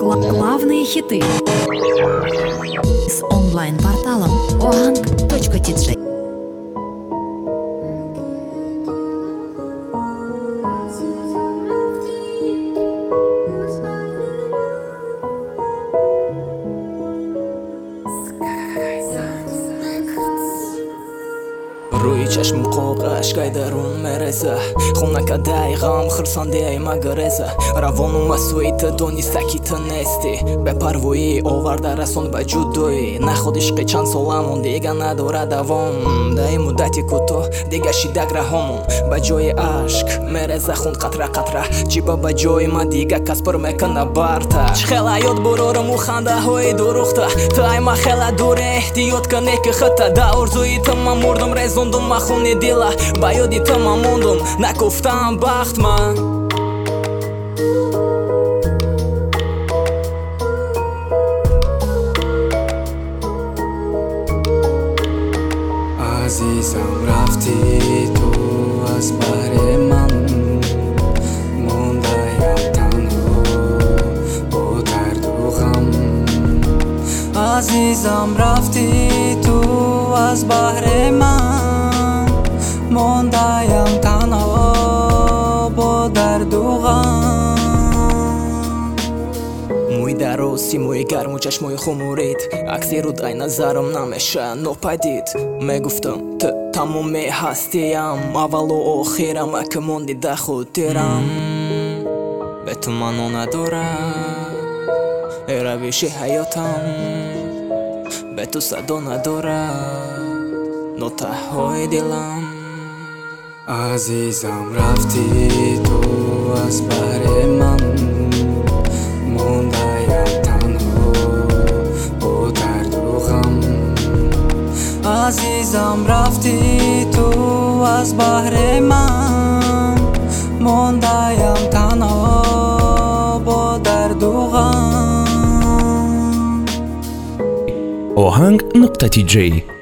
Главные хиты с онлайн-порталом ohang.tj. روی چشم قوقش قیدرون مرزه خونکدای غم خرسانده مگرزه روانم مسویت دونی سکیت نستی به پرویی آورده رسون به جدوی نخود عشق چند سالمون دیگه نداره دوام در مدتی کوتاه دیگه شیده گرهامون به جای عشق مرزه خون قطره قطره جیبا به جای ما دیگه کس پر میکنه برته خیلی یاد برارم و خنده های دروخته تای ما خیلی دوره احتیاط کنه که خطه دا ارزوی تمام مردم رزوندم ما خونه دیلا با یادی تمام موندم نگفتم بخت من عزیزم رفتی تو از بر من مونده‌ام تنها با درد و غم عزیزم رفتی تو از بهر من مونده‌ام تنها با درد و غم موی دراسی موی گرم و چشموی خمورید عکسی رو دای نظرم نمیشه نپدید میگفتم تموم هستیم اول و آخرم اگه موندی ده خاطرم به تو منو ندارم روش حیاتم به تو صدا نداره نوته های دلم عزیزم رفتی تو از بر من مونده‌ام تنها با درد و غم عزیزم رفتی تو از بهر من مونده‌ام تنها با درد و غم ohang.tj